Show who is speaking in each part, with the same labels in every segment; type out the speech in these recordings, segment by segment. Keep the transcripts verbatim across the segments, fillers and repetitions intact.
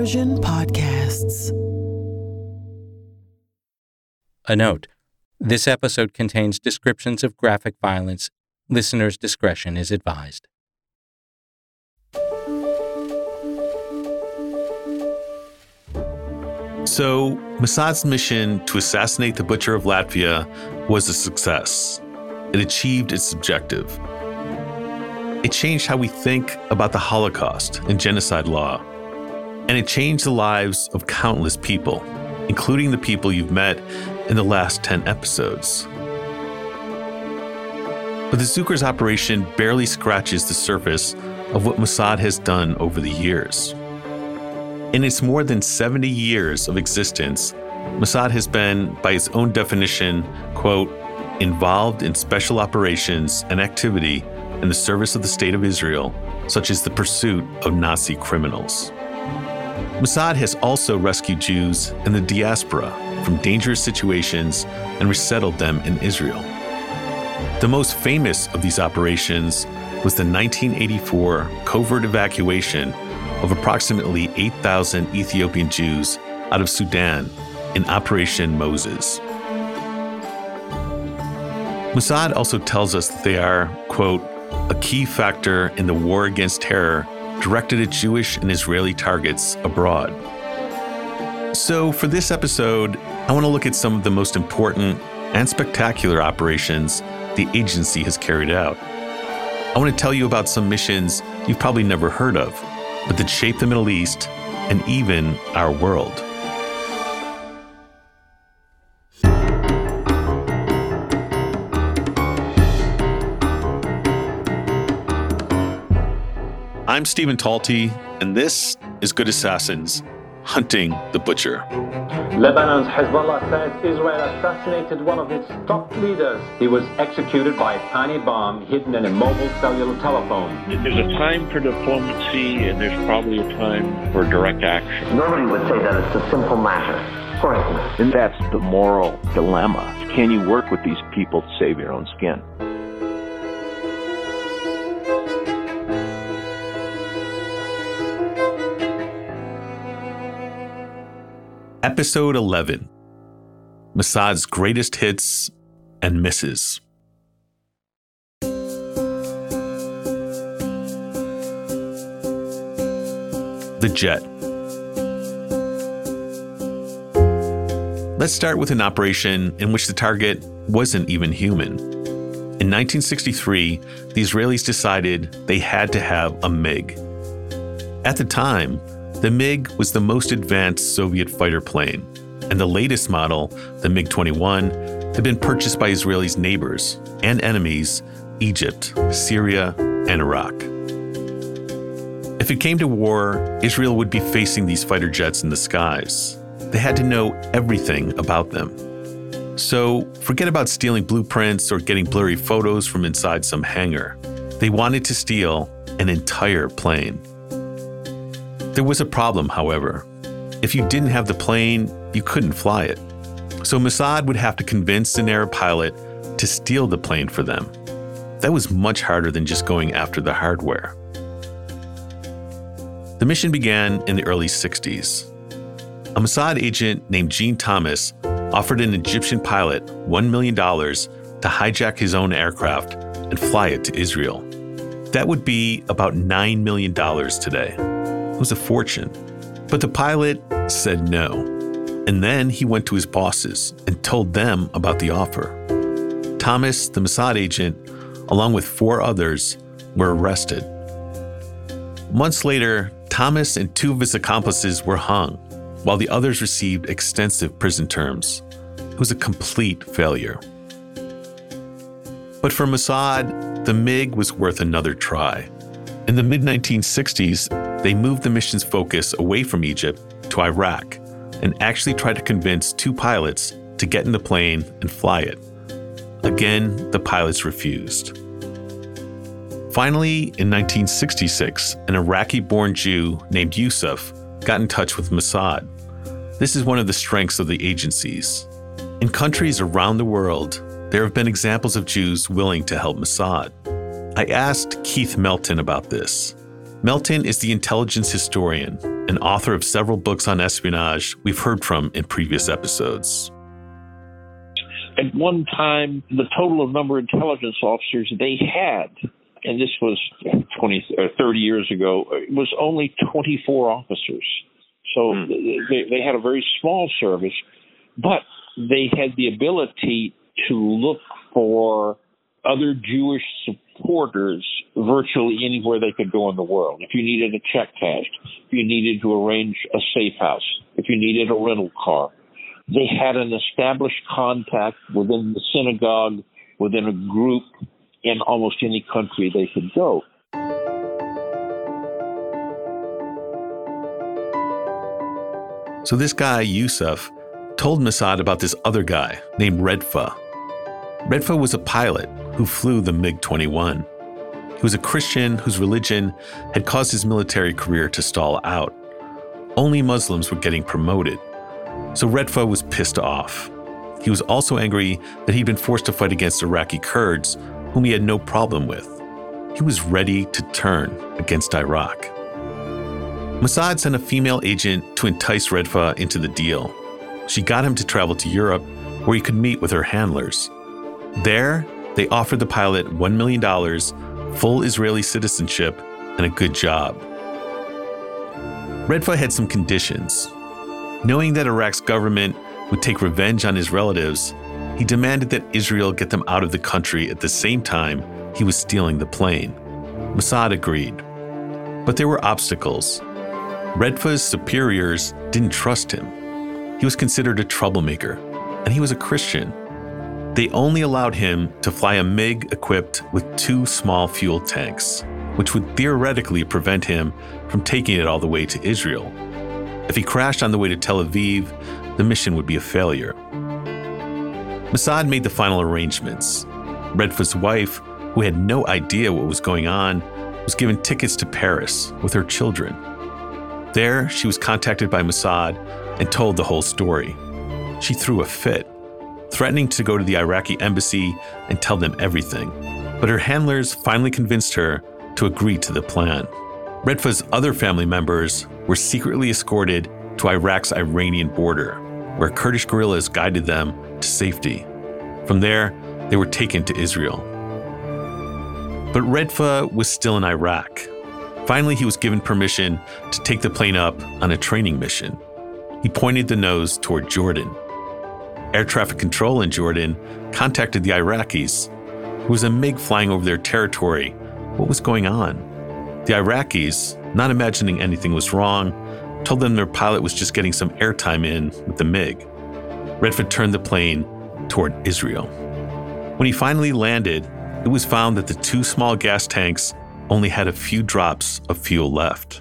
Speaker 1: Persian Podcasts.
Speaker 2: A note: this episode contains descriptions of graphic violence. Listener's discretion is advised.
Speaker 3: So, Mossad's mission to assassinate the Butcher of Latvia was a success. It achieved its objective. It changed how we think about the Holocaust and genocide law. And it changed the lives of countless people, including the people you've met in the last ten episodes. But the Zucker's operation barely scratches the surface of what Mossad has done over the years. In its more than seventy years of existence, Mossad has been, by its own definition, quote, involved in special operations and activity in the service of the State of Israel, such as the pursuit of Nazi criminals. Mossad has also rescued Jews in the diaspora from dangerous situations and resettled them in Israel. The most famous of these operations was the nineteen eighty-four covert evacuation of approximately eight thousand Ethiopian Jews out of Sudan in Operation Moses. Mossad also tells us that they are, quote, a key factor in the war against terror directed at Jewish and Israeli targets abroad. So for this episode, I want to look at some of the most important and spectacular operations the agency has carried out. I want to tell you about some missions you've probably never heard of, but that shaped the Middle East and even our world. I'm Stephen Talty, and this is Good Assassins, Hunting the Butcher.
Speaker 4: Lebanon's Hezbollah says Israel assassinated one of its top leaders. He was executed by a tiny bomb hidden in a mobile cellular telephone.
Speaker 5: There's a time for diplomacy, and there's probably a time for direct action.
Speaker 6: Normally would say that it's a simple matter. For instance.
Speaker 7: And that's the moral dilemma. Can you work with these people to save your own skin?
Speaker 3: Episode eleven, Mossad's greatest hits and misses. The Jet. Let's start with an operation in which the target wasn't even human. In nineteen sixty-three, the Israelis decided they had to have a MiG. At the time, the MiG was the most advanced Soviet fighter plane, and the latest model, the MiG twenty-one, had been purchased by Israelis' neighbors and enemies, Egypt, Syria, and Iraq. If it came to war, Israel would be facing these fighter jets in the skies. They had to know everything about them. So forget about stealing blueprints or getting blurry photos from inside some hangar. They wanted to steal an entire plane. There was a problem, however. If you didn't have the plane, you couldn't fly it. So Mossad would have to convince an Arab pilot to steal the plane for them. That was much harder than just going after the hardware. The mission began in the early sixties. A Mossad agent named Gene Thomas offered an Egyptian pilot one million dollars to hijack his own aircraft and fly it to Israel. That would be about nine million dollars today. It was a fortune. But the pilot said no. And then he went to his bosses and told them about the offer. Thomas, the Mossad agent, along with four others, were arrested. Months later, Thomas and two of his accomplices were hung, while the others received extensive prison terms. It was a complete failure. But for Mossad, the MiG was worth another try. In the mid nineteen sixties, they moved the mission's focus away from Egypt to Iraq and actually tried to convince two pilots to get in the plane and fly it. Again, the pilots refused. Finally, in nineteen sixty-six, an Iraqi-born Jew named Yusuf got in touch with Mossad. This is one of the strengths of the agencies. In countries around the world, there have been examples of Jews willing to help Mossad. I asked Keith Melton about this. Melton is the intelligence historian and author of several books on espionage we've heard from in previous episodes.
Speaker 5: At one time, the total of number of intelligence officers they had, and this was twenty or thirty years ago, it was only twenty-four officers. So mm. they, they had a very small service, but they had the ability to look for other Jewish supporters virtually anywhere they could go in the world. If you needed a check cashed, if you needed to arrange a safe house, if you needed a rental car, they had an established contact within the synagogue, within a group, in almost any country they could go.
Speaker 3: So this guy, Yusuf, told Mossad about this other guy named Redfa. Redfa was a pilot who flew the MiG twenty-one. He was a Christian whose religion had caused his military career to stall out. Only Muslims were getting promoted. So Redfa was pissed off. He was also angry that he'd been forced to fight against Iraqi Kurds, whom he had no problem with. He was ready to turn against Iraq. Mossad sent a female agent to entice Redfa into the deal. She got him to travel to Europe, where he could meet with her handlers. There, they offered the pilot one million dollars, full Israeli citizenship, and a good job. Redfa had some conditions. Knowing that Iraq's government would take revenge on his relatives, he demanded that Israel get them out of the country at the same time he was stealing the plane. Mossad agreed. But there were obstacles. Redfa's superiors didn't trust him. He was considered a troublemaker, and he was a Christian. They only allowed him to fly a MiG equipped with two small fuel tanks, which would theoretically prevent him from taking it all the way to Israel. If he crashed on the way to Tel Aviv, the mission would be a failure. Mossad made the final arrangements. Redfa's wife, who had no idea what was going on, was given tickets to Paris with her children. There, she was contacted by Mossad and told the whole story. She threw a fit, threatening to go to the Iraqi embassy and tell them everything. But her handlers finally convinced her to agree to the plan. Redfa's other family members were secretly escorted to Iraq's Iranian border, where Kurdish guerrillas guided them to safety. From there, they were taken to Israel. But Redfa was still in Iraq. Finally, he was given permission to take the plane up on a training mission. He pointed the nose toward Jordan. Air traffic control in Jordan contacted the Iraqis. There was a MiG flying over their territory. What was going on? The Iraqis, not imagining anything was wrong, told them their pilot was just getting some airtime in with the MiG. Redfa turned the plane toward Israel. When he finally landed, it was found that the two small gas tanks only had a few drops of fuel left.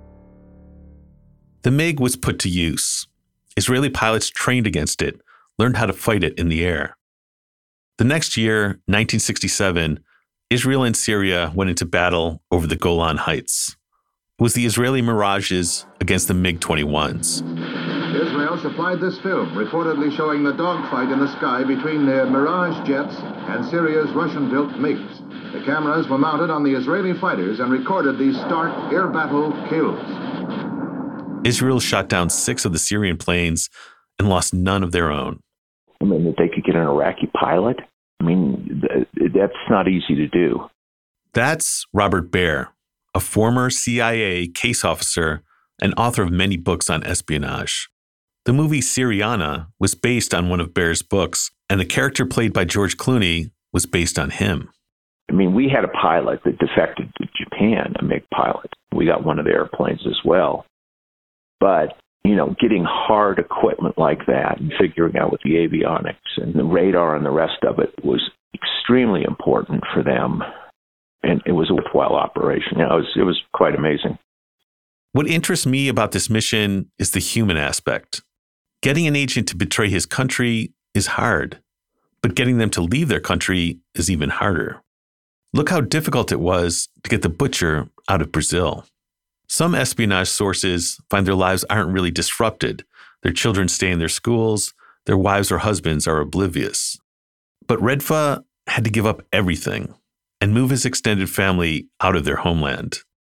Speaker 3: The MiG was put to use. Israeli pilots trained against it, learned how to fight it in the air. The next year, nineteen sixty-seven, Israel and Syria went into battle over the Golan Heights. It was the Israeli Mirages against the MiG twenty-ones.
Speaker 8: Israel supplied this film, reportedly showing the dogfight in the sky between their Mirage jets and Syria's Russian-built MiGs. The cameras were mounted on the Israeli fighters and recorded these stark air battle kills.
Speaker 3: Israel shot down six of the Syrian planes and lost none of their own.
Speaker 7: I mean, that they could get an Iraqi pilot? I mean, th- that's not easy to do.
Speaker 3: That's Robert Baer, a former C I A case officer and author of many books on espionage. The movie Syriana was based on one of Baer's books, and the character played by George Clooney was based on him.
Speaker 7: I mean, we had a pilot that defected to Japan, a MiG pilot. We got one of the airplanes as well. But, you know, getting hard equipment like that and figuring out with the avionics and the radar and the rest of it was extremely important for them. And it was a worthwhile operation. You know, it was, it was quite amazing.
Speaker 3: What interests me about this mission is the human aspect. Getting an agent to betray his country is hard, but getting them to leave their country is even harder. Look how difficult it was to get the butcher out of Brazil. Some espionage sources find their lives aren't really disrupted. Their children stay in their schools, their wives or husbands are oblivious. But Redfa had to give up everything and move his extended family out of their homeland.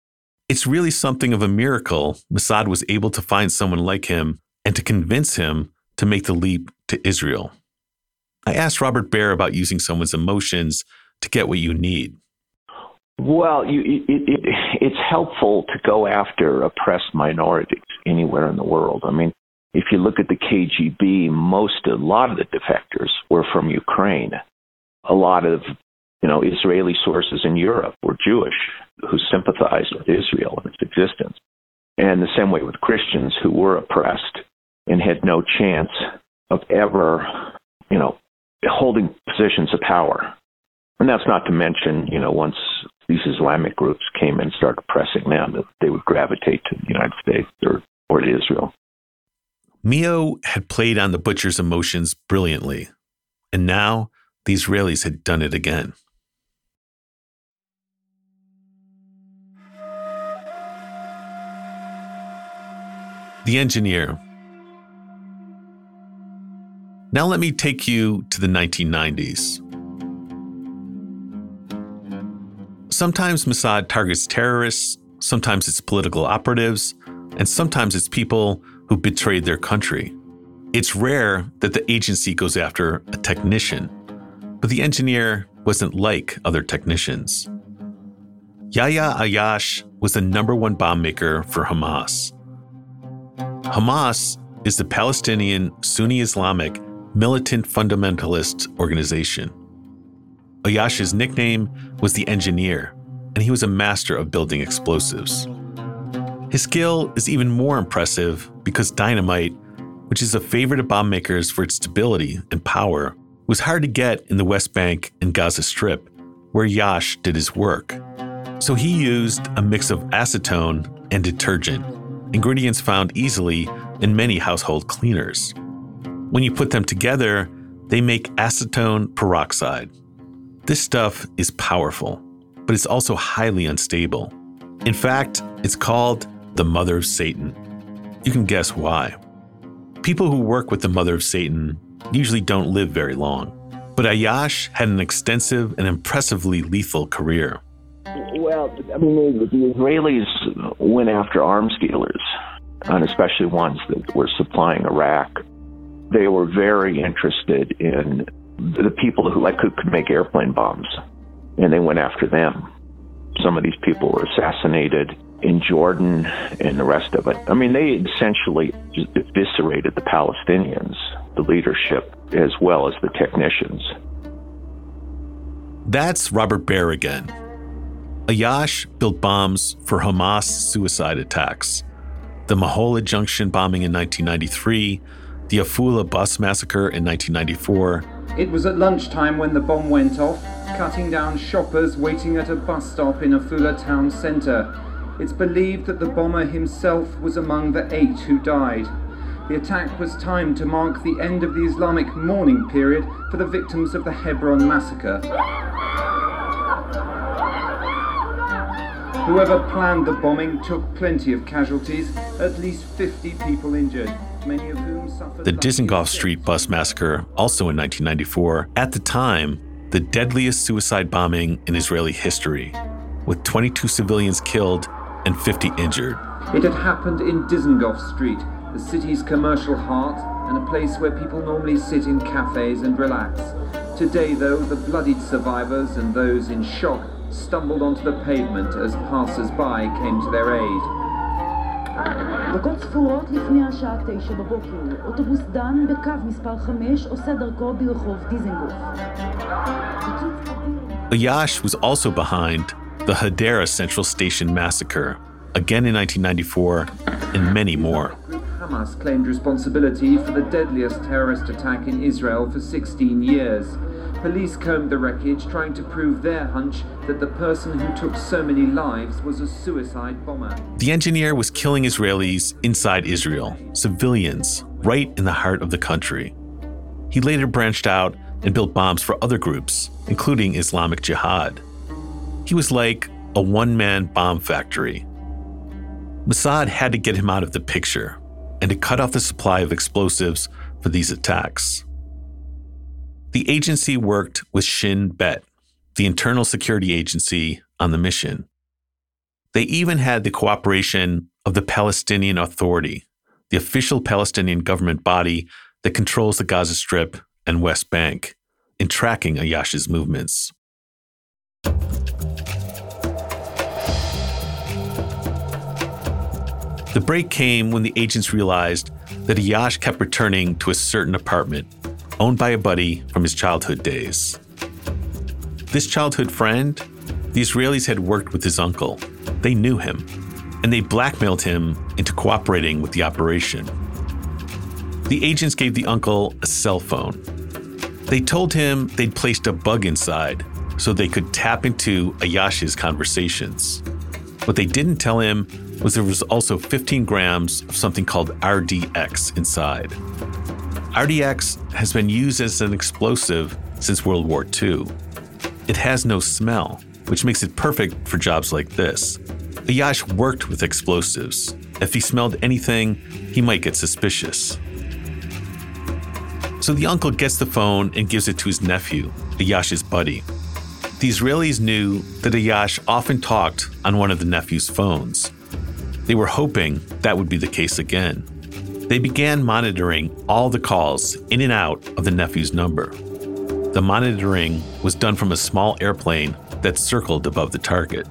Speaker 3: It's really something of a miracle Mossad was able to find someone like him and to convince him to make the leap to Israel. I asked Robert Baer about using someone's emotions to get what you need.
Speaker 7: Well, you, it, it, it's helpful to go after oppressed minorities anywhere in the world. I mean, if you look at the K G B, most, a lot of the defectors were from Ukraine. A lot of, you know, Israeli sources in Europe were Jewish who sympathized with Israel and its existence. And the same way with Christians who were oppressed and had no chance of ever, you know, holding positions of power. And that's not to mention, you know, once these Islamic groups came in and started oppressing them, they would gravitate to the United States or, or to Israel.
Speaker 3: Mio had played on the butcher's emotions brilliantly, and now the Israelis had done it again. The engineer. Now let me take you to the nineteen nineties. Sometimes Mossad targets terrorists, sometimes it's political operatives, and sometimes it's people who betrayed their country. It's rare that the agency goes after a technician, but the engineer wasn't like other technicians. Yahya Ayyash was the number one bomb maker for Hamas. Hamas is the Palestinian Sunni Islamic militant fundamentalist organization. Ayyash's nickname was the Engineer, and he was a master of building explosives. His skill is even more impressive because dynamite, which is a favorite of bomb makers for its stability and power, was hard to get in the West Bank and Gaza Strip, where Yash did his work. So he used a mix of acetone and detergent, ingredients found easily in many household cleaners. When you put them together, they make acetone peroxide. This stuff is powerful, but it's also highly unstable. In fact, it's called the Mother of Satan. You can guess why. People who work with the Mother of Satan usually don't live very long, but Ayyash had an extensive and impressively lethal career.
Speaker 7: Well, I mean, the, the Israelis went after arms dealers, and especially ones that were supplying Iraq. They were very interested in the people who like who could make airplane bombs, and they went after them. Some of these people were assassinated in Jordan and the rest of it. I mean, they essentially just eviscerated the Palestinians, the leadership, as well as the technicians.
Speaker 3: That's Robert Baer again. Ayyash built bombs for Hamas suicide attacks. The Mahola Junction bombing in nineteen ninety-three, the Afula bus massacre in nineteen ninety-four.
Speaker 9: It was at lunchtime when the bomb went off, cutting down shoppers waiting at a bus stop in Afula town centre. It's believed that the bomber himself was among the eight who died. The attack was timed to mark the end of the Islamic mourning period for the victims of the Hebron massacre. Whoever planned the bombing took plenty of casualties, at least fifty people injured, many of whom suffered...
Speaker 3: The Dizengoff Street bus massacre, also in nineteen ninety-four, at the time, the deadliest suicide bombing in Israeli history, with twenty-two civilians killed and fifty injured.
Speaker 9: It had happened in Dizengoff Street, the city's commercial heart, and a place where people normally sit in cafes and relax. Today, though, the bloodied survivors and those in shock stumbled onto the pavement as passers-by came to their aid.
Speaker 10: דקות ספורות לפני השעה תשע בבוקר, אוטובוס דן בקו מספר חמש עושה דרכו ברחוב דיזנגוף.
Speaker 3: Ayyash was also behind the Hadera Central Station massacre, again in nineteen ninety-four, and many more.
Speaker 9: Hamas claimed responsibility for the deadliest terrorist attack in Israel for sixteen years. Police combed the wreckage, trying to prove their hunch that the person who took so many lives was a suicide bomber.
Speaker 3: The engineer was killing Israelis inside Israel, civilians, right in the heart of the country. He later branched out and built bombs for other groups, including Islamic Jihad. He was like a one-man bomb factory. Mossad had to get him out of the picture and to cut off the supply of explosives for these attacks. The agency worked with Shin Bet, the internal security agency, on the mission. They even had the cooperation of the Palestinian Authority, the official Palestinian government body that controls the Gaza Strip and West Bank, in tracking Ayyash's movements. The break came when the agents realized that Ayyash kept returning to a certain apartment owned by a buddy from his childhood days. This childhood friend, the Israelis had worked with his uncle. They knew him, and they blackmailed him into cooperating with the operation. The agents gave the uncle a cell phone. They told him they'd placed a bug inside so they could tap into Ayyash's conversations. What they didn't tell him was there was also fifteen grams of something called R D X inside. R D X has been used as an explosive since World War Two. It has no smell, which makes it perfect for jobs like this. Ayyash worked with explosives. If he smelled anything, he might get suspicious. So the uncle gets the phone and gives it to his nephew, Ayyash's buddy. The Israelis knew that Ayyash often talked on one of the nephew's phones. They were hoping that would be the case again. They began monitoring all the calls in and out of the nephew's number. The monitoring was done from a small airplane that circled above the target.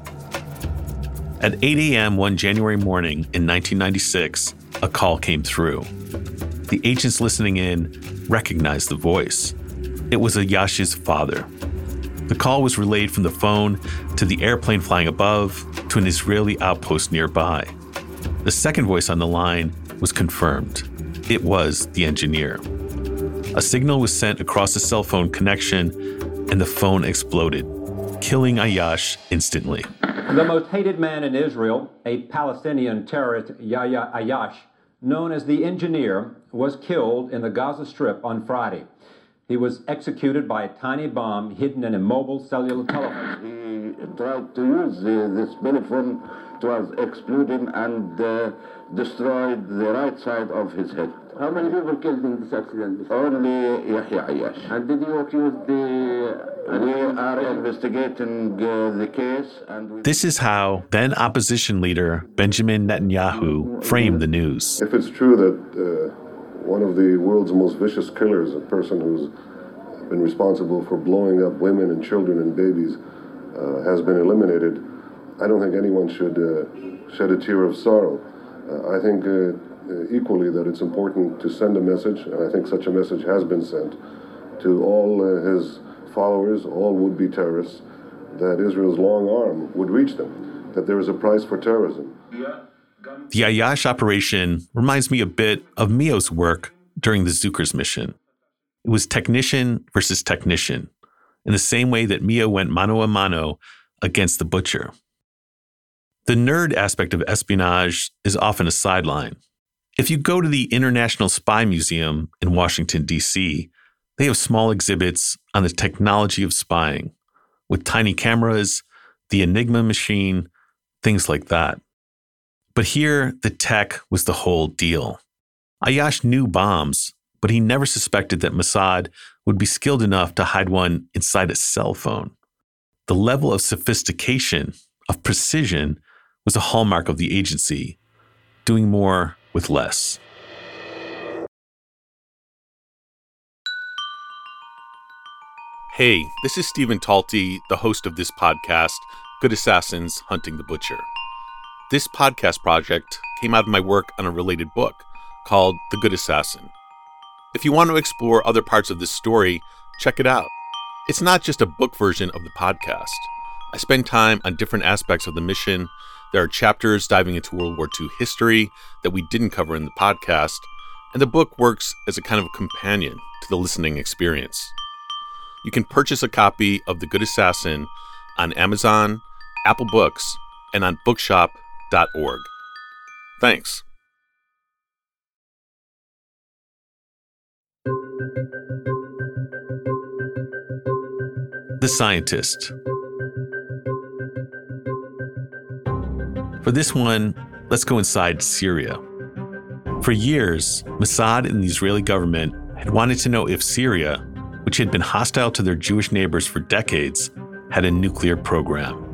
Speaker 3: At eight a.m. one January morning in nineteen ninety-six, a call came through. The agents listening in recognized the voice. It was Ayyash's father. The call was relayed from the phone to the airplane flying above to an Israeli outpost nearby. The second voice on the line was confirmed. It was the engineer. A signal was sent across the cell phone connection, and the phone exploded, killing Ayyash instantly.
Speaker 4: The most hated man in Israel, a Palestinian terrorist, Yahya Ayyash, known as the Engineer, was killed in the Gaza Strip on Friday. He was executed by a tiny bomb hidden in a mobile cellular telephone.
Speaker 11: He tried to use uh, this telephone was exploding and uh, destroyed the right side of his head.
Speaker 12: How many people killed in this accident?
Speaker 11: Only Yahya Ayyash.
Speaker 12: And did you accuse the...
Speaker 11: We are investigating uh, the case. And we...
Speaker 3: This is how then opposition leader Benjamin Netanyahu framed the news.
Speaker 13: If it's true that uh, one of the world's most vicious killers, a person who's been responsible for blowing up women and children and babies, uh, has been eliminated, I don't think anyone should uh, shed a tear of sorrow. Uh, I think uh, uh, equally that it's important to send a message, and I think such a message has been sent to all uh, his followers, all would-be terrorists, that Israel's long arm would reach them, that there is a price for terrorism.
Speaker 3: The Ayyash operation reminds me a bit of Mio's work during the Zucker's mission. It was technician versus technician, in the same way that Mio went mano a mano against the butcher. The nerd aspect of espionage is often a sideline. If you go to the International Spy Museum in Washington, D C, they have small exhibits on the technology of spying, with tiny cameras, the Enigma machine, things like that. But here, the tech was the whole deal. Ayyash knew bombs, but he never suspected that Mossad would be skilled enough to hide one inside a cell phone. The level of sophistication, of precision, was a hallmark of the agency, doing more with less. Hey, this is Stephen Talty, the host of this podcast, Good Assassins Hunting the Butcher. This podcast project came out of my work on a related book called The Good Assassin. If you want to explore other parts of this story, check it out. It's not just a book version of the podcast. I spend time on different aspects of the mission. There are chapters diving into World War Two history that we didn't cover in the podcast, and the book works as a kind of companion to the listening experience. You can purchase a copy of The Good Assassin on Amazon, Apple Books, and on bookshop dot org. Thanks. The Scientist. For this one, let's go inside Syria. For years, Mossad and the Israeli government had wanted to know if Syria, which had been hostile to their Jewish neighbors for decades, had a nuclear program.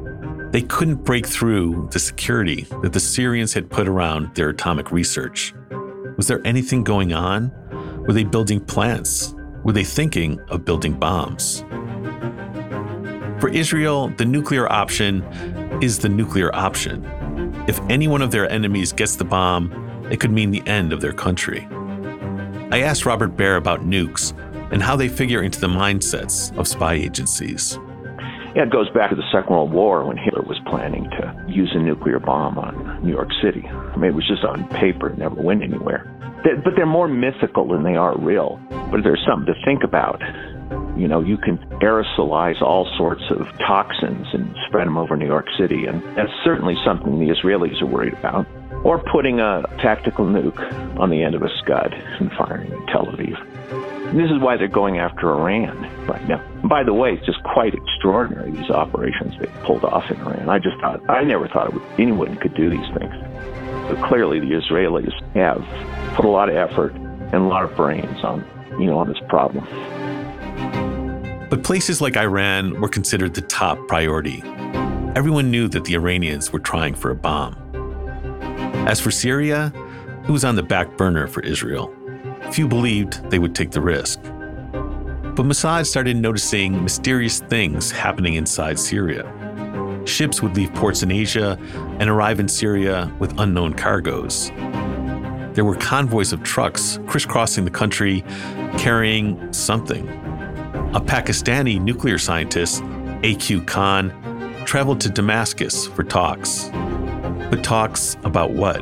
Speaker 3: They couldn't break through the security that the Syrians had put around their atomic research. Was there anything going on? Were they building plants? Were they thinking of building bombs? For Israel, the nuclear option is the nuclear option. If any one of their enemies gets the bomb, it could mean the end of their country. I asked Robert Baer about nukes and how they figure into the mindsets of spy agencies.
Speaker 7: Yeah, it goes back to the Second World War when Hitler was planning to use a nuclear bomb on New York City. I mean, it was just on paper, it never went anywhere. They, but they're more mythical than they are real. But there's something to think about. You know, you can aerosolize all sorts of toxins and spread them over New York City, and that's certainly something the Israelis are worried about. Or putting a tactical nuke on the end of a Scud and firing in Tel Aviv. And this is why they're going after Iran right now. And by the way, it's just quite extraordinary, these operations they pulled off in Iran. I just thought, I never thought it would, anyone could do these things. But clearly the Israelis have put a lot of effort and a lot of brains on, you know, on this problem.
Speaker 3: But places like Iran were considered the top priority. Everyone knew that the Iranians were trying for a bomb. As for Syria, it was on the back burner for Israel. Few believed they would take the risk. But Mossad started noticing mysterious things happening inside Syria. Ships would leave ports in Asia and arrive in Syria with unknown cargoes. There were convoys of trucks crisscrossing the country carrying something. A Pakistani nuclear scientist, A Q Khan, traveled to Damascus for talks. But talks about what?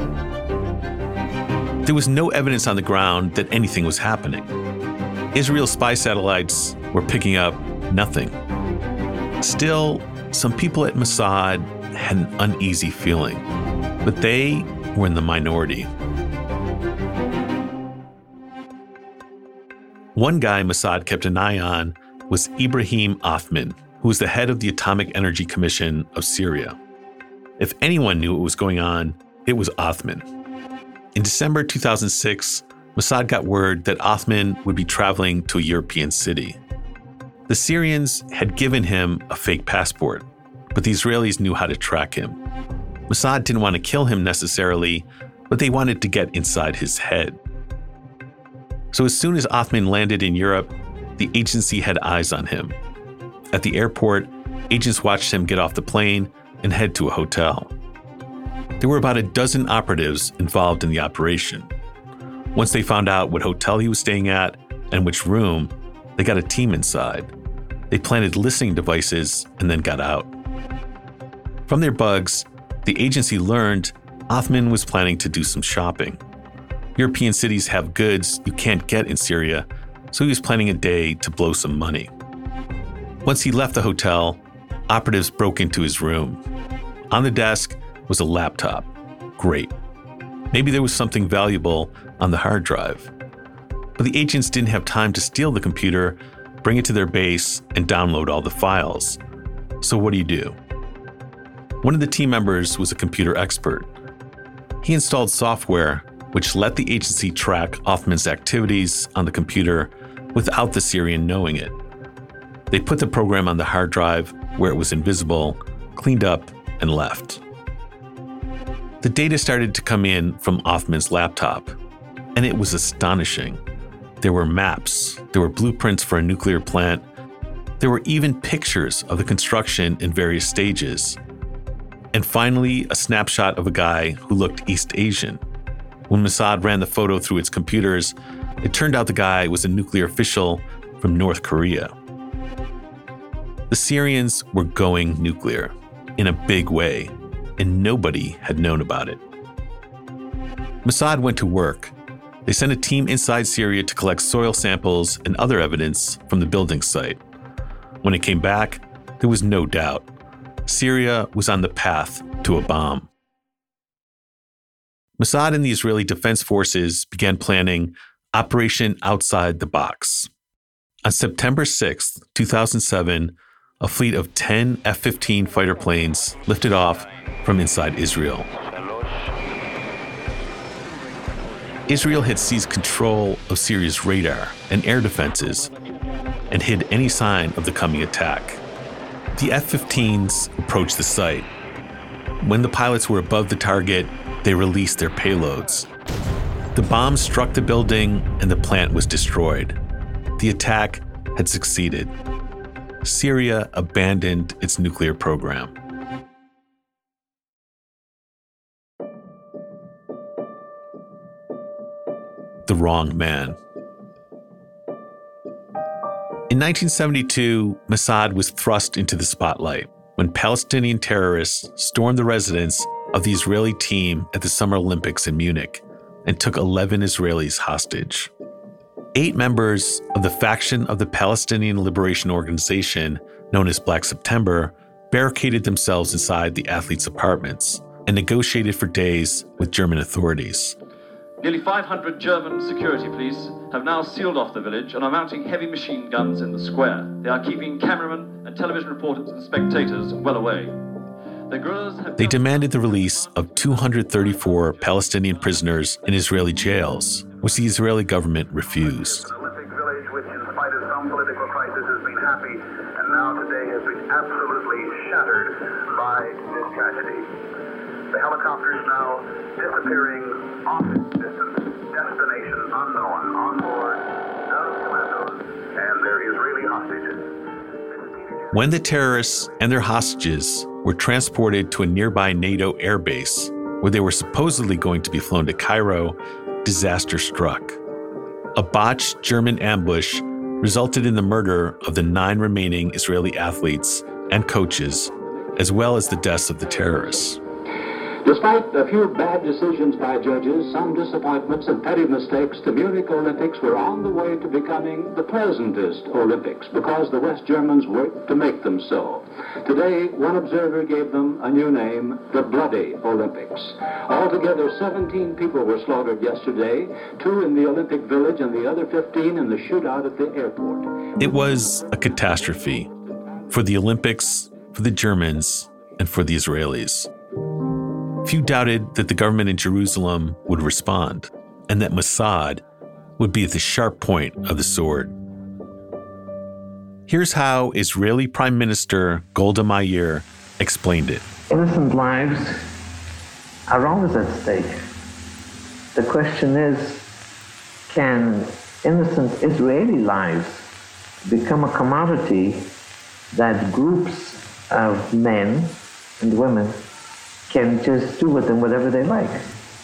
Speaker 3: There was no evidence on the ground that anything was happening. Israel's spy satellites were picking up nothing. Still, some people at Mossad had an uneasy feeling, but they were in the minority. One guy Mossad kept an eye on was Ibrahim Othman, who was the head of the Atomic Energy Commission of Syria. If anyone knew what was going on, it was Othman. In December two thousand six, Mossad got word that Othman would be traveling to a European city. The Syrians had given him a fake passport, but the Israelis knew how to track him. Mossad didn't want to kill him necessarily, but they wanted to get inside his head. So as soon as Othman landed in Europe, the agency had eyes on him. At the airport, agents watched him get off the plane and head to a hotel. There were about a dozen operatives involved in the operation. Once they found out what hotel he was staying at and which room, they got a team inside. They planted listening devices and then got out. From their bugs, the agency learned Othman was planning to do some shopping. European cities have goods you can't get in Syria, so he was planning a day to blow some money. Once he left the hotel, operatives broke into his room. On the desk was a laptop. Great. Maybe there was something valuable on the hard drive. But the agents didn't have time to steal the computer, bring it to their base, and download all the files. So what do you do? One of the team members was a computer expert. He installed software which let the agency track Othman's activities on the computer without the Syrian knowing it. They put the program on the hard drive where it was invisible, cleaned up, and left. The data started to come in from Othman's laptop, and it was astonishing. There were maps, there were blueprints for a nuclear plant, there were even pictures of the construction in various stages, and finally a snapshot of a guy who looked East Asian. When Mossad ran the photo through its computers, it turned out the guy was a nuclear official from North Korea. The Syrians were going nuclear in a big way, and nobody had known about it. Mossad went to work. They sent a team inside Syria to collect soil samples and other evidence from the building site. When it came back, there was no doubt. Syria was on the path to a bomb. Mossad and the Israeli Defense Forces began planning Operation Outside the Box. On September sixth, two thousand seven, a fleet of ten F fifteen fighter planes lifted off from inside Israel. Israel had seized control of Syria's radar and air defenses and hid any sign of the coming attack. The F fifteens approached the site. When the pilots were above the target, they released their payloads. The bombs struck the building and the plant was destroyed. The attack had succeeded. Syria abandoned its nuclear program. The wrong man. In nineteen seventy-two, Mossad was thrust into the spotlight when Palestinian terrorists stormed the residence of the Israeli team at the Summer Olympics in Munich and took eleven Israelis hostage. Eight members of the faction of the Palestinian Liberation Organization, known as Black September, barricaded themselves inside the athletes' apartments and negotiated for days with German authorities.
Speaker 14: Nearly five hundred German security police have now sealed off the village and are mounting heavy machine guns in the square. They are keeping cameramen and television reporters and spectators well away. The guerrillas have
Speaker 3: They demanded the release of two hundred thirty-four Palestinian prisoners in Israeli jails, which the Israeli government refused.
Speaker 15: An Olympic village which, in spite of some political crisis, has been happy and now today has been absolutely shattered by this tragedy. The helicopters now disappearing off its distance, destination unknown, on board, Dove commandos, and their Israeli hostages.
Speaker 3: When the terrorists and their hostages were transported to a nearby NATO airbase, where they were supposedly going to be flown to Cairo, disaster struck. A botched German ambush resulted in the murder of the nine remaining Israeli athletes and coaches, as well as the deaths of the terrorists.
Speaker 16: Despite a few bad decisions by judges, some disappointments and petty mistakes, the Munich Olympics were on the way to becoming the pleasantest Olympics because the West Germans worked to make them so. Today, one observer gave them a new name, the Bloody Olympics. Altogether, seventeen people were slaughtered yesterday, two in the Olympic Village and the other fifteen in the shootout at the airport.
Speaker 3: It was a catastrophe for the Olympics, for the Germans, and for the Israelis. Few doubted that the government in Jerusalem would respond, and that Mossad would be at the sharp point of the sword. Here's how Israeli Prime Minister Golda Meir explained it.
Speaker 17: Innocent lives are always at stake. The question is, can innocent Israeli lives become a commodity that groups of men and women can just do with them whatever they like?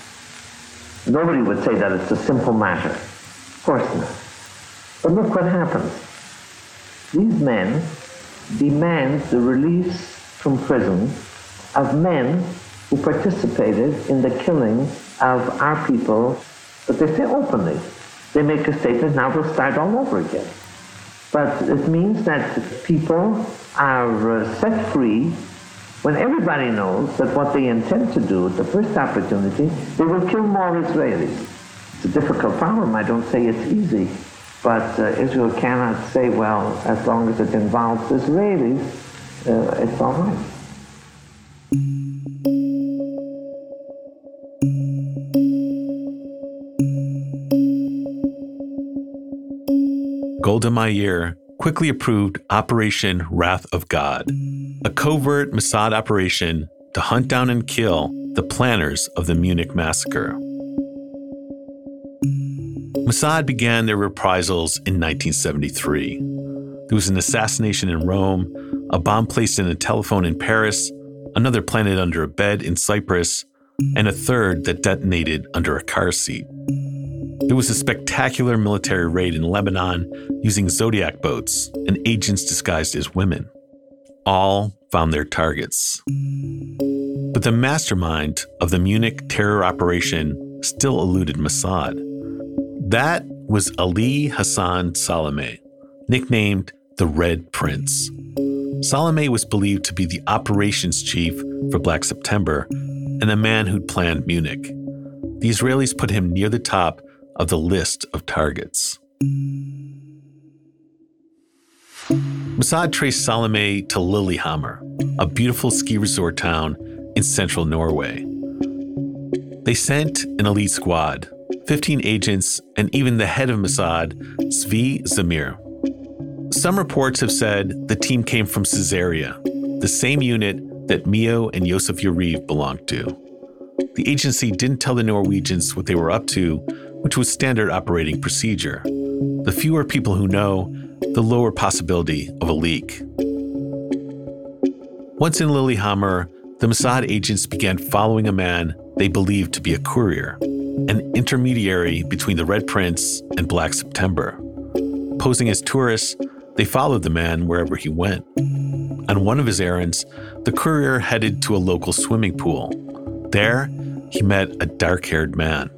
Speaker 17: Nobody would say that it's a simple matter. Of course not. But look what happens. These men demand the release from prison of men who participated in the killing of our people, but they say openly. They make a statement, now we'll start all over again. But it means that people are uh, set free when everybody knows that what they intend to do at the first opportunity, they will kill more Israelis. It's a difficult problem. I don't say it's easy. But uh, Israel cannot say, well, as long as it involves Israelis, uh, it's all right.
Speaker 3: Golda Meir quickly approved Operation Wrath of God, a covert Mossad operation to hunt down and kill the planners of the Munich massacre. Mossad began their reprisals in nineteen seventy-three. There was an assassination in Rome, a bomb placed in a telephone in Paris, another planted under a bed in Cyprus, and a third that detonated under a car seat. There was a spectacular military raid in Lebanon using Zodiac boats and agents disguised as women. All found their targets. But the mastermind of the Munich terror operation still eluded Mossad. That was Ali Hassan Salameh, nicknamed the Red Prince. Salameh was believed to be the operations chief for Black September and the man who'd planned Munich. The Israelis put him near the top of the list of targets. Mossad traced Salameh to Lillehammer, a beautiful ski resort town in central Norway. They sent an elite squad, fifteen agents, and even the head of Mossad, Zvi Zamir. Some reports have said the team came from Caesarea, the same unit that Mio and Yosef Yariv belonged to. The agency didn't tell the Norwegians what they were up to, which was standard operating procedure. The fewer people who know, the lower possibility of a leak. Once in Lillehammer, the Mossad agents began following a man they believed to be a courier, an intermediary between the Red Prince and Black September. Posing as tourists, they followed the man wherever he went. On one of his errands, the courier headed to a local swimming pool. There, he met a dark-haired man.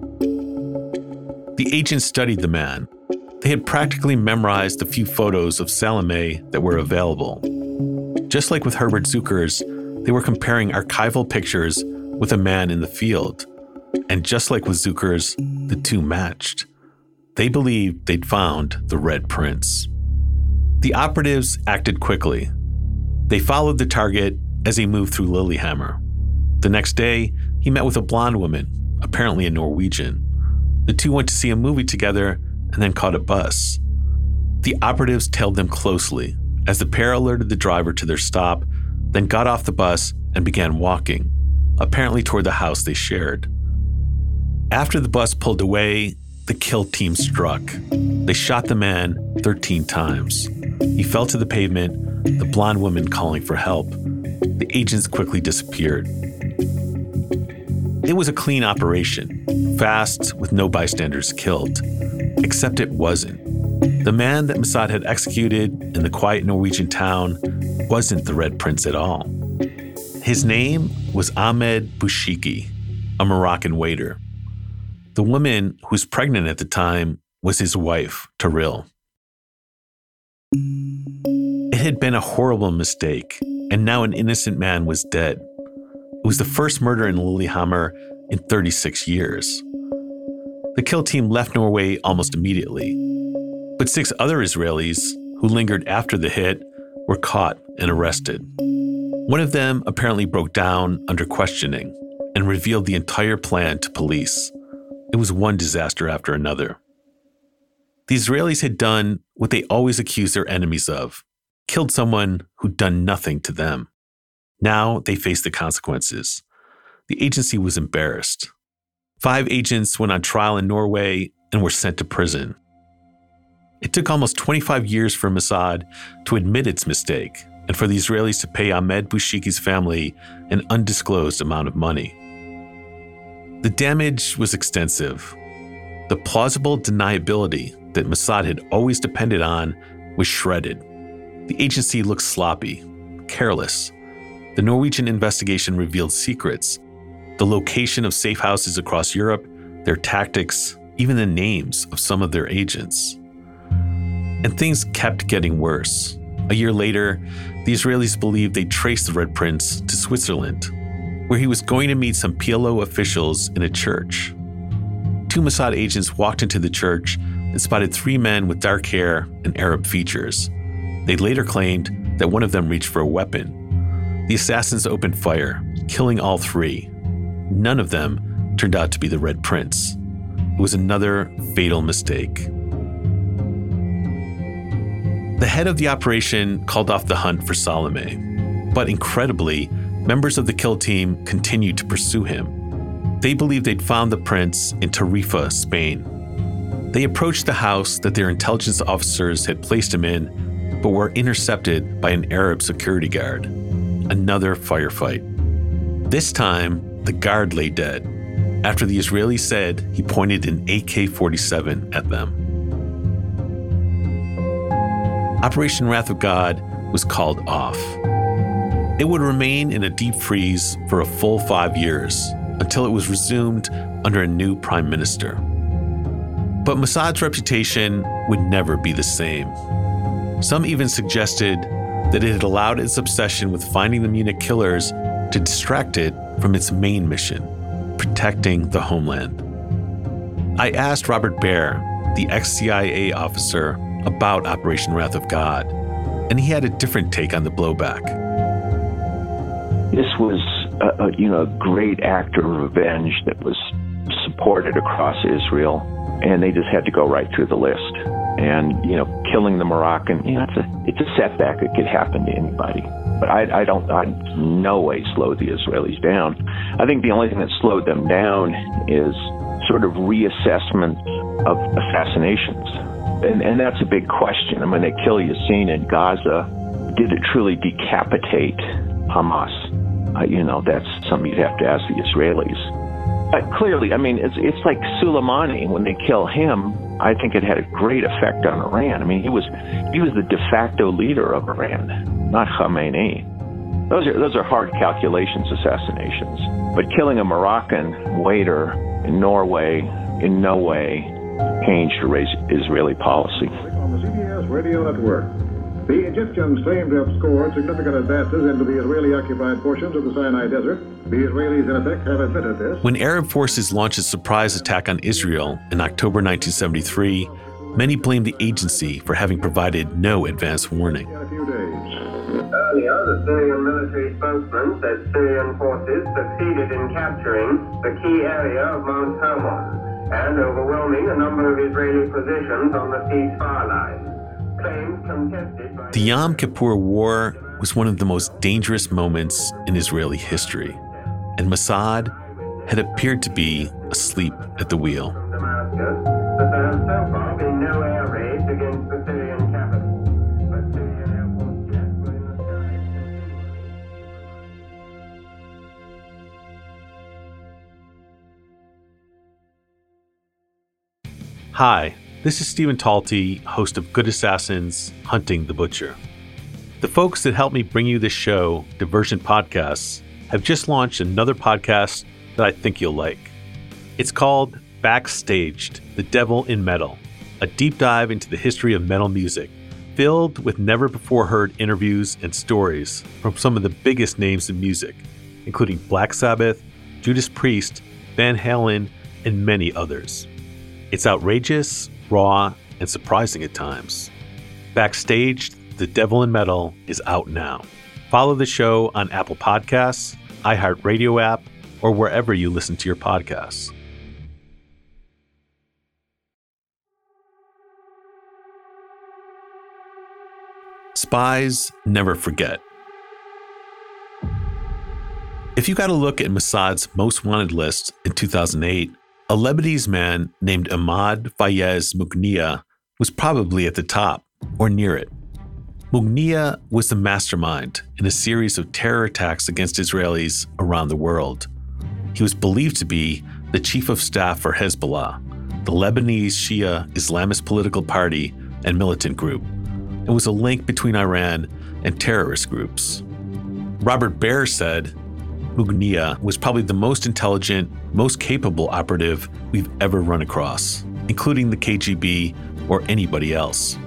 Speaker 3: The agents studied the man. They had practically memorized the few photos of Salome that were available. Just like with Herbert Zuckers, they were comparing archival pictures with a man in the field. And just like with Zuckers, the two matched. They believed they'd found the Red Prince. The operatives acted quickly. They followed the target as he moved through Lillehammer. The next day, he met with a blonde woman, apparently a Norwegian. The two went to see a movie together and then caught a bus. The operatives tailed them closely as the pair alerted the driver to their stop, then got off the bus and began walking, apparently toward the house they shared. After the bus pulled away, the kill team struck. They shot the man thirteen times. He fell to the pavement, the blonde woman calling for help. The agents quickly disappeared. It was a clean operation, fast, with no bystanders killed. Except it wasn't. The man that Mossad had executed in the quiet Norwegian town wasn't the Red Prince at all. His name was Ahmed Bouchiki, a Moroccan waiter. The woman who was pregnant at the time was his wife, Taril. It had been a horrible mistake, and now an innocent man was dead. It was the first murder in Lillehammer in thirty-six years. The kill team left Norway almost immediately, but six other Israelis who lingered after the hit were caught and arrested. One of them apparently broke down under questioning and revealed the entire plan to police. It was one disaster after another. The Israelis had done what they always accused their enemies of, killed someone who'd done nothing to them. Now they faced the consequences. The agency was embarrassed. Five agents went on trial in Norway and were sent to prison. It took almost twenty-five years for Mossad to admit its mistake and for the Israelis to pay Ahmed Bouchiki's family an undisclosed amount of money. The damage was extensive. The plausible deniability that Mossad had always depended on was shredded. The agency looked sloppy, careless. The Norwegian investigation revealed secrets, the location of safe houses across Europe, their tactics, even the names of some of their agents. And things kept getting worse. A year later, the Israelis believed they traced the Red Prince to Switzerland, where he was going to meet some P L O officials in a church. Two Mossad agents walked into the church and spotted three men with dark hair and Arab features. They later claimed that one of them reached for a weapon. The assassins opened fire, killing all three. None of them turned out to be the Red Prince. It was another fatal mistake. The head of the operation called off the hunt for Salome, but incredibly, members of the kill team continued to pursue him. They believed they'd found the prince in Tarifa, Spain. They approached the house that their intelligence officers had placed him in, but were intercepted by an Arab security guard. Another firefight. This time, the guard lay dead, after the Israeli said he pointed an A K forty-seven at them. Operation Wrath of God was called off. It would remain in a deep freeze for a full five years until it was resumed under a new prime minister. But Mossad's reputation would never be the same. Some even suggested that it had allowed its obsession with finding the Munich killers to distract it from its main mission, protecting the homeland. I asked Robert Baer, the ex-C I A officer, about Operation Wrath of God, and he had a different take on the blowback.
Speaker 7: This was a, a, you know, a great act of revenge that was supported across Israel, and they just had to go right through the list. And, you know, killing the Moroccan, you know, it's a, it's a setback. It could happen to anybody. But I, I don't, I in no way slowed the Israelis down. I think the only thing that slowed them down is sort of reassessment of assassinations. And, and that's a big question. I mean, they kill Yassin in Gaza. Did it truly decapitate Hamas? Uh, you know, that's something you'd have to ask the Israelis. But clearly, I mean, it's, it's like Soleimani. When they kill him, I think it had a great effect on Iran. I mean, he was he was the de facto leader of Iran, not Khamenei. Those are those are hard calculations, assassinations. But killing a Moroccan waiter in Norway in no way changed Israeli policy.
Speaker 8: On the C B S radio network, the Egyptians claim to have scored significant advances into the Israeli-occupied portions of the Sinai Desert. The Israelis, in effect, have admitted this.
Speaker 3: When Arab forces launched a surprise attack on Israel in October nineteen seventy-three, many blamed the agency for having provided no advance warning.
Speaker 8: In a few days.
Speaker 15: Earlier, the Syrian military spokesman said Syrian forces succeeded in capturing the key area of Mount Hermon and overwhelming a number of Israeli positions on the ceasefire line. Claims contested by
Speaker 3: The Yom Kippur War was one of the most dangerous moments in Israeli history, and Mossad had appeared to be asleep at the wheel.
Speaker 15: Damascus, but there have so far been no air raids against the Syrian capital. But Syrian Air Force jets were in the sky.
Speaker 3: Hi, this is Stephen Talty, host of Good Assassins, Hunting the Butcher. The folks that helped me bring you this show, Divergent Podcasts, have just launched another podcast that I think you'll like. It's called Backstaged, The Devil in Metal, a deep dive into the history of metal music, filled with never-before-heard interviews and stories from some of the biggest names in music, including Black Sabbath, Judas Priest, Van Halen, and many others. It's outrageous, raw, and surprising at times. Backstaged, The Devil in Metal is out now. Follow the show on Apple Podcasts, iHeartRadio app, or wherever you listen to your podcasts. Spies never forget. If you got a look at Mossad's most wanted list in two thousand eight, a Lebanese man named Ahmad Fayez Mugniya was probably at the top, or near it. Mugniya was the mastermind in a series of terror attacks against Israelis around the world. He was believed to be the chief of staff for Hezbollah, the Lebanese Shia Islamist political party and militant group, and was a link between Iran and terrorist groups. Robert Baer said, Mugniya was probably the most intelligent, most capable operative we've ever run across, including the K G B or anybody else.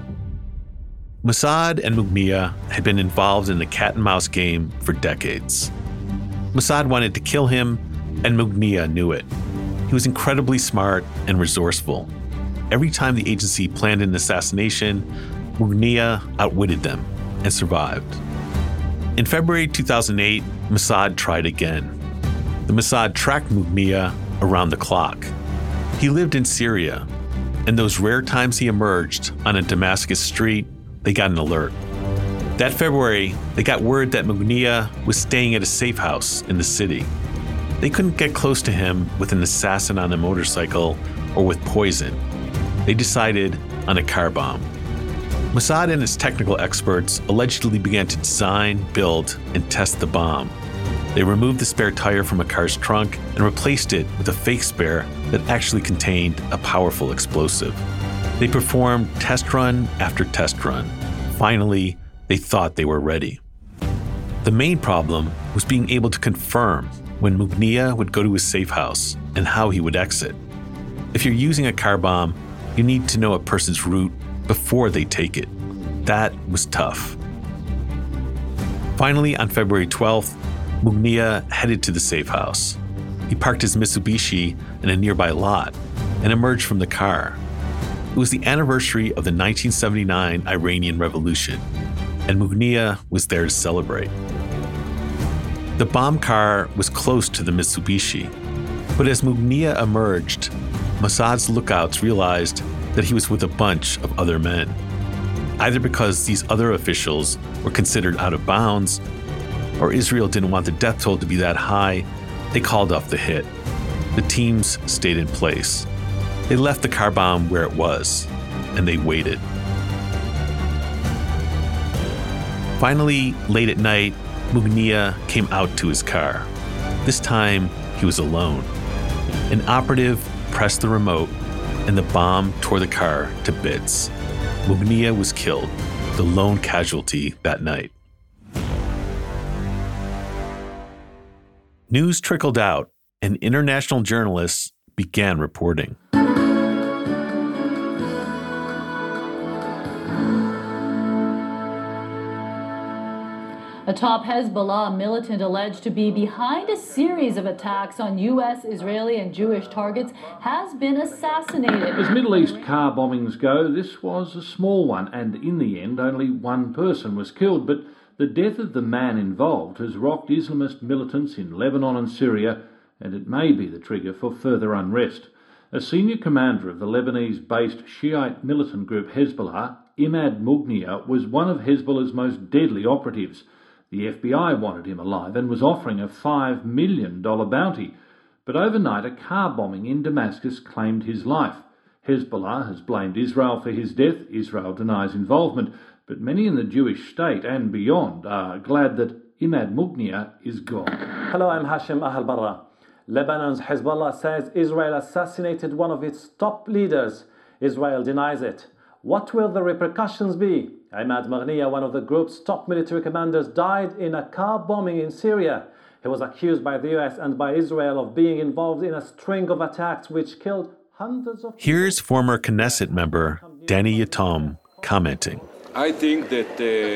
Speaker 3: Mossad and Mugniya had been involved in the cat-and-mouse game for decades. Mossad wanted to kill him, and Mugniya knew it. He was incredibly smart and resourceful. Every time the agency planned an assassination, Mugniya outwitted them and survived. In February two thousand eight, Mossad tried again. The Mossad tracked Mugniya around the clock. He lived in Syria, and those rare times he emerged on a Damascus street, they got an alert. That February, they got word that Mugniya was staying at a safe house in the city. They couldn't get close to him with an assassin on a motorcycle or with poison. They decided on a car bomb. Mossad and its technical experts allegedly began to design, build, and test the bomb. They removed the spare tire from a car's trunk and replaced it with a fake spare that actually contained a powerful explosive. They performed test run after test run. Finally, they thought they were ready. The main problem was being able to confirm when Mugniya would go to his safe house and how he would exit. If you're using a car bomb, you need to know a person's route before they take it. That was tough. Finally, on February twelfth, Mugniya headed to the safe house. He parked his Mitsubishi in a nearby lot and emerged from the car. It was the anniversary of the nineteen seventy-nine Iranian Revolution, and Mugniya was there to celebrate. The bomb car was close to the Mitsubishi, but as Mugniya emerged, Mossad's lookouts realized that he was with a bunch of other men. Either because these other officials were considered out of bounds, or Israel didn't want the death toll to be that high, they called off the hit. The teams stayed in place. They left the car bomb where it was, and they waited. Finally, late at night, Mugniya came out to his car. This time, he was alone. An operative pressed the remote, and the bomb tore the car to bits. Mugniya was killed, the lone casualty that night. News trickled out, and international journalists began reporting.
Speaker 18: A top Hezbollah militant alleged to be behind a series of attacks on U S, Israeli, and Jewish targets has been assassinated.
Speaker 19: As Middle East car bombings go, this was a small one, and in the end, only one person was killed. But the death of the man involved has rocked Islamist militants in Lebanon and Syria, and it may be the trigger for further unrest. A senior commander of the Lebanese-based Shiite militant group Hezbollah, Imad Mugniya, was one of Hezbollah's most deadly operatives. The F B I wanted him alive and was offering a five million dollars bounty. But overnight, a car bombing in Damascus claimed his life. Hezbollah has blamed Israel for his death. Israel denies involvement. But many in the Jewish state and beyond are glad that Imad Mugniya is gone.
Speaker 20: Hello, I'm Hashim Ahl-Barra. Lebanon's Hezbollah says Israel assassinated one of its top leaders. Israel denies it. What will the repercussions be? Imad Mugniya, one of the group's top military commanders, died in a car bombing in Syria. He was accused by the U S and by Israel of being involved in a string of attacks which killed hundreds of people.
Speaker 3: Here's former Knesset member Danny Yatom commenting.
Speaker 21: I think that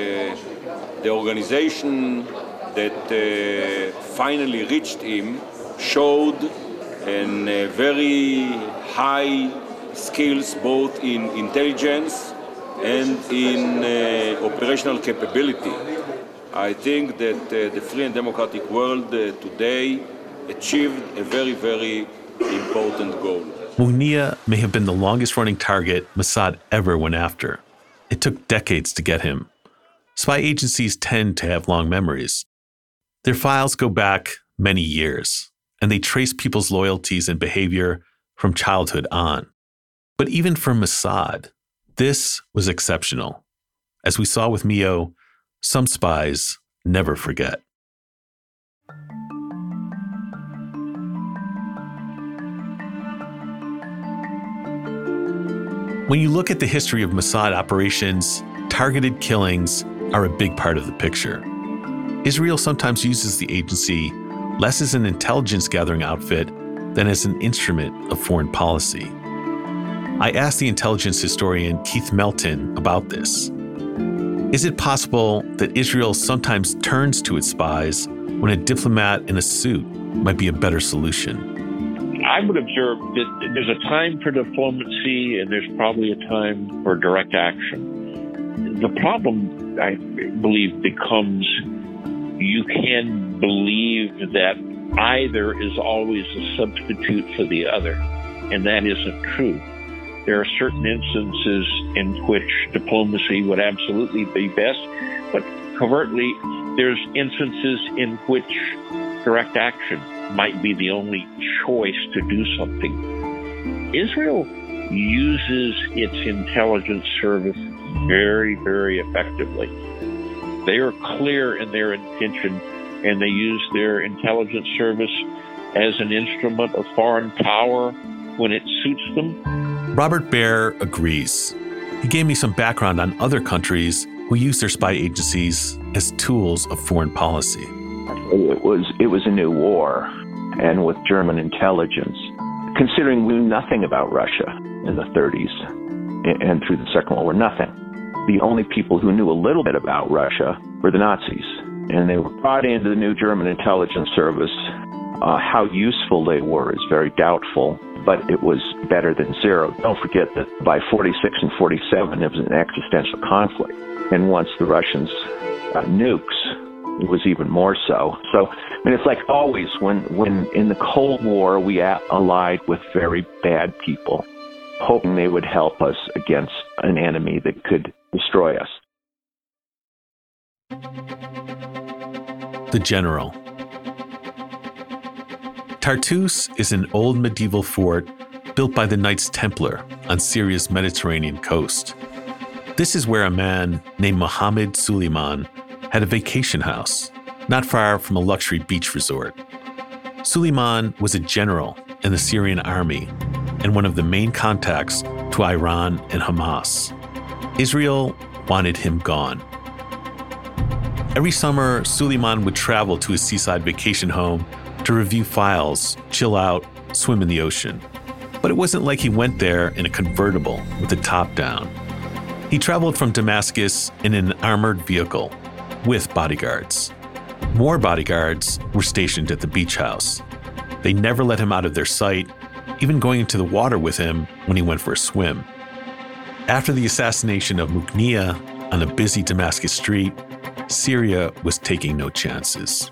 Speaker 21: uh, the organization that uh, finally reached him showed an, uh, very high skills both in intelligence and in uh, operational capability. I think that uh, the free and democratic world uh, today achieved a very, very important goal.
Speaker 3: Mugniya may have been the longest-running target Mossad ever went after. It took decades to get him. Spy agencies tend to have long memories. Their files go back many years, and they trace people's loyalties and behavior from childhood on. But even for Mossad, this was exceptional. As we saw with Mio, some spies never forget. When you look at the history of Mossad operations, targeted killings are a big part of the picture. Israel sometimes uses the agency less as an intelligence gathering outfit than as an instrument of foreign policy. I asked the intelligence historian Keith Melton about this. Is it possible that Israel sometimes turns to its spies when a diplomat in a suit might be a better solution?
Speaker 5: I would observe that there's a time for diplomacy and there's probably a time for direct action. The problem, I believe, becomes you can believe that either is always a substitute for the other, and that isn't true. There are certain instances in which diplomacy would absolutely be best, but covertly, there's instances in which direct action might be the only choice to do something. Israel uses its intelligence service very, very effectively. They are clear in their intention, and they use their intelligence service as an instrument of foreign power when it suits them.
Speaker 3: Robert Baer agrees. He gave me some background on other countries who use their spy agencies as tools of foreign policy.
Speaker 7: It was it was a new war, and with German intelligence, considering we knew nothing about Russia in the thirties and through the Second World War, nothing. The only people who knew a little bit about Russia were the Nazis, and they were brought into the new German intelligence service. Uh, how useful they were is very doubtful, but it was better than zero. Don't forget that by forty-six and forty-seven, it was an existential conflict. And once the Russians got nukes, it was even more so. So, I mean, it's like always when, when in the Cold War we allied with very bad people. hoping they would help us against an enemy that could destroy us.
Speaker 3: The General. Tartus is an old medieval fort built by the Knights Templar on Syria's Mediterranean coast. This is where a man named Muhammad Suleiman had a vacation house, not far from a luxury beach resort. Suleiman was a general in the Syrian army and one of the main contacts to Iran and Hamas. Israel wanted him gone. Every summer, Suleiman would travel to his seaside vacation home to review files, chill out, swim in the ocean. But it wasn't like he went there in a convertible with the top down. He traveled from Damascus in an armored vehicle with bodyguards. More bodyguards were stationed at the beach house. They never let him out of their sight, even going into the water with him when he went for a swim. After the assassination of Mughniya on a busy Damascus street, Syria was taking no chances.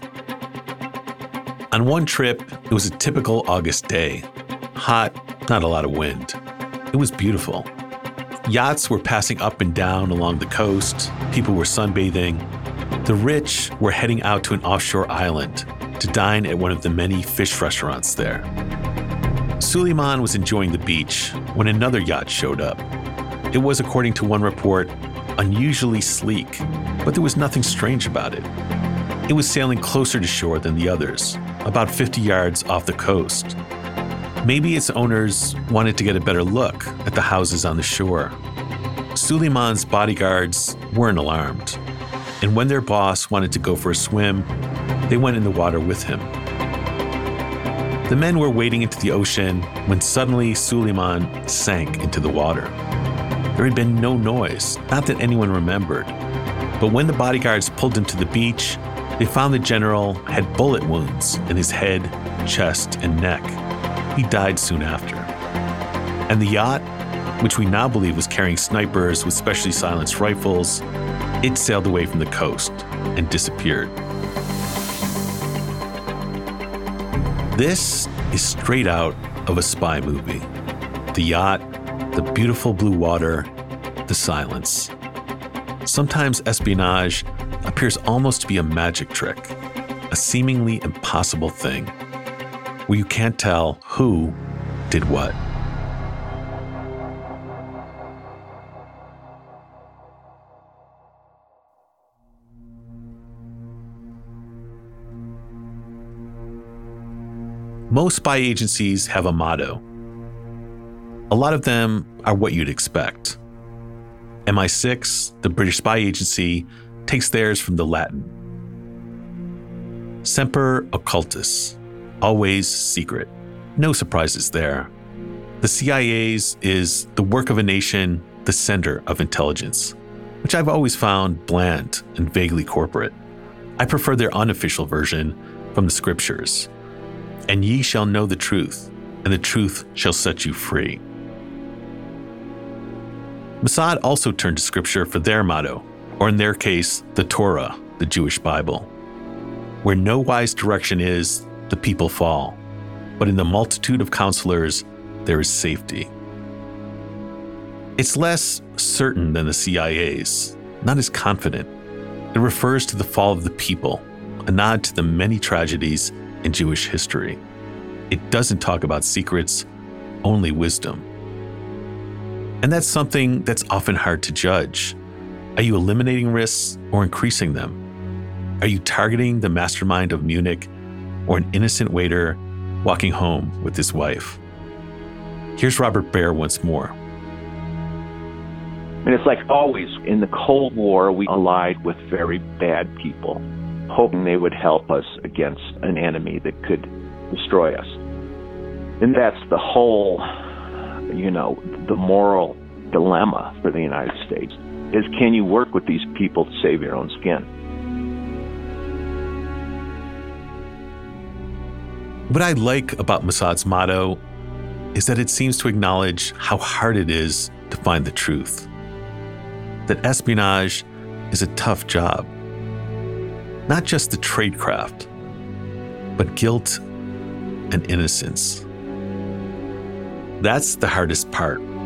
Speaker 3: On one trip, it was a typical August day. Hot, not a lot of wind. It was beautiful. Yachts were passing up and down along the coast. People were sunbathing. The rich were heading out to an offshore island to dine at one of the many fish restaurants there. Suleiman was enjoying the beach when another yacht showed up. It was, according to one report, unusually sleek, but there was nothing strange about it. It was sailing closer to shore than the others, about fifty yards off the coast. Maybe its owners wanted to get a better look at the houses on the shore. Suleiman's bodyguards weren't alarmed, and when their boss wanted to go for a swim, they went in the water with him. The men were wading into the ocean when suddenly Suleiman sank into the water. There had been no noise, not that anyone remembered. But when the bodyguards pulled him to the beach, they found the general had bullet wounds in his head, chest, and neck. He died soon after. And the yacht, which we now believe was carrying snipers with specially silenced rifles, it sailed away from the coast and disappeared. This is straight out of a spy movie. The yacht, the beautiful blue water, the silence. Sometimes espionage appears almost to be a magic trick, a seemingly impossible thing, where you can't tell who did what. Most spy agencies have a motto. A lot of them are what you'd expect. M I six, the British spy agency, takes theirs from the Latin. Semper Occultus, always secret. No surprises there. The C I A's is the work of a nation, the center of intelligence, which I've always found bland and vaguely corporate. I prefer their unofficial version from the scriptures. And ye shall know the truth, and the truth shall set you free. Mossad also turned to scripture for their motto, or in their case, the Torah, the Jewish Bible. Where no wise direction is, the people fall, but in the multitude of counselors, there is safety. It's less certain than the C I A's, not as confident. It refers to the fall of the people, a nod to the many tragedies in Jewish history. It doesn't talk about secrets, only wisdom. And that's something that's often hard to judge. Are you eliminating risks or increasing them? Are you targeting the mastermind of Munich or an innocent waiter walking home with his wife? Here's Robert Baer once more.
Speaker 7: And it's like always, in the Cold War, we allied with very bad people, hoping they would help us against an enemy that could destroy us. And that's the whole, you know, the moral dilemma for the United States, is can you work with these people to save your own skin?
Speaker 3: What I like about Mossad's motto is that it seems to acknowledge how hard it is to find the truth. That espionage is a tough job. Not just the tradecraft, but guilt and innocence. That's the hardest part.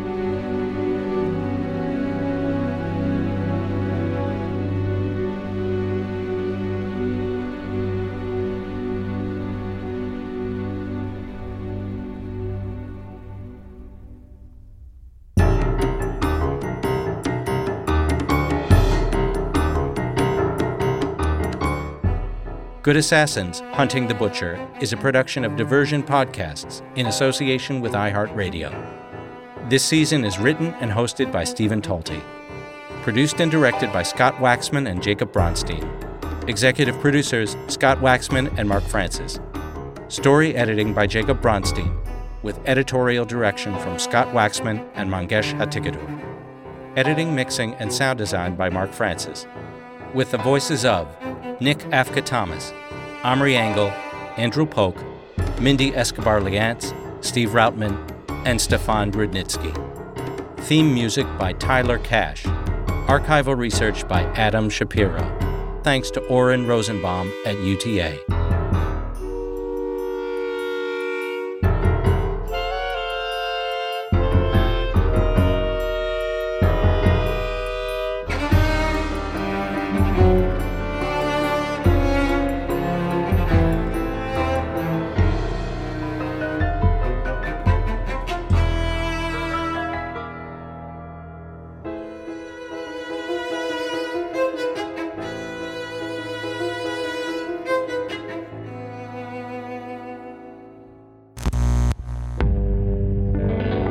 Speaker 2: Good Assassins, Hunting the Butcher is a production of Diversion Podcasts in association with iHeartRadio. This season is written and hosted by Stephen Talty. Produced and directed by Scott Waxman and Jacob Bronstein. Executive producers Scott Waxman and Mark Francis. Story editing by Jacob Bronstein, with editorial direction from Scott Waxman and Mangesh Hattikudur. Editing, mixing, and sound design by Mark Francis. With the voices of Nick Afka-Thomas, Omri Engel, Andrew Polk, Mindy Escobar-Liantz, Steve Routman, and Stefan Rudnitsky. Theme music by Tyler Cash. Archival research by Adam Shapiro. Thanks to Oren Rosenbaum at U T A.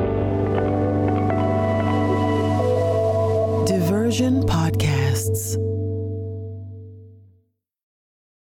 Speaker 1: Diversion Podcasts.